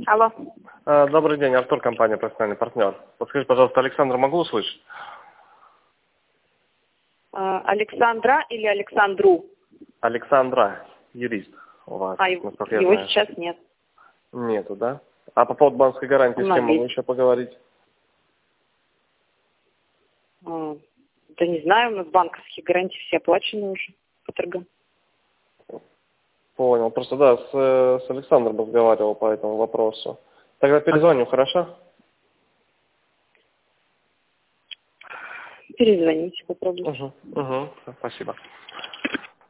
Алло. Добрый день, Артур, компания «Профессиональный партнер». Подскажите, пожалуйста, Александра могу услышать? Александра или Александру? Александра, юрист у вас, насколько я его знаю. сейчас нет. Нету, да? А по поводу банковской гарантии с кем могу еще поговорить? Да не знаю, у нас банковские гарантии все оплачены уже по торгам. Понял. Просто да, с Александром разговаривал по этому вопросу. Тогда перезвоню, хорошо? Перезвоните, попробуйте. Угу. Спасибо.